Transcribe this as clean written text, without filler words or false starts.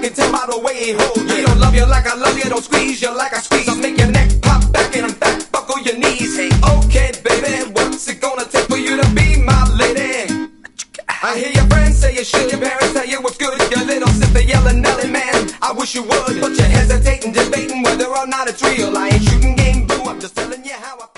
can tell by the way he holds you. He don't love you like I love you, don't squeeze you like I squeeze. I'll make your neck pop back and in fact buckle your knees. Hey, okay, baby, what's it gonna take for you to be my lady? I hear your friends say you should, your parents tell you what's good. Your little sister yelling, Nelly, man, I wish you would. But you're hesitating, debating whether or not it's real. I ain't shooting game, boo, I'm just telling you how I